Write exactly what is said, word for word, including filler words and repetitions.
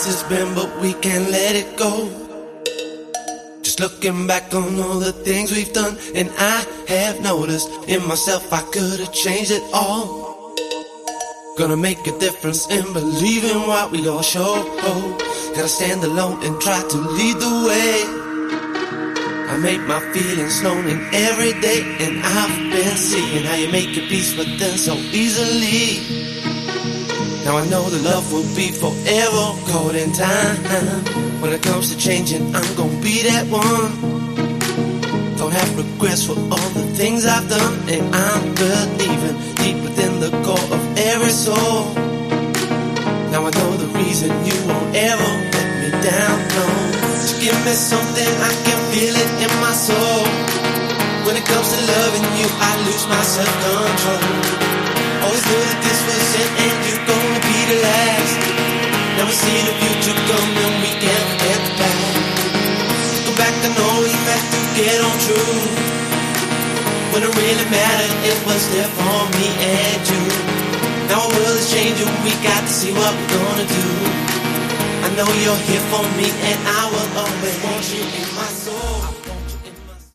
this has been, but we can't let it go. Just looking back on all the things we've done, and I have noticed in myself I could have changed it all. Gonna make a difference and believe in what we all show. Gotta stand alone and try to lead the way. I make my feelings known in every day, and I've been seeing how you make your peace with them so easily. Now I know the love will be forever caught in time. When it comes to changing, I'm gonna be that one. Don't have regrets for all the things I've done, and I'm believing deep within the core of every soul. Now I know the reason you won't ever let me down, no. To give me something, I can feel it in my soul. When it comes to loving you, I lose my self-control. Always knew that this was it and you're gonna be the last. Now we see the future coming, we can't forget the past. Go back, I know we had to get on true. When it really mattered, it was there for me and you. Now our world is changing, we got to see what we're gonna do. I know you're here for me and I will always want you in my soul.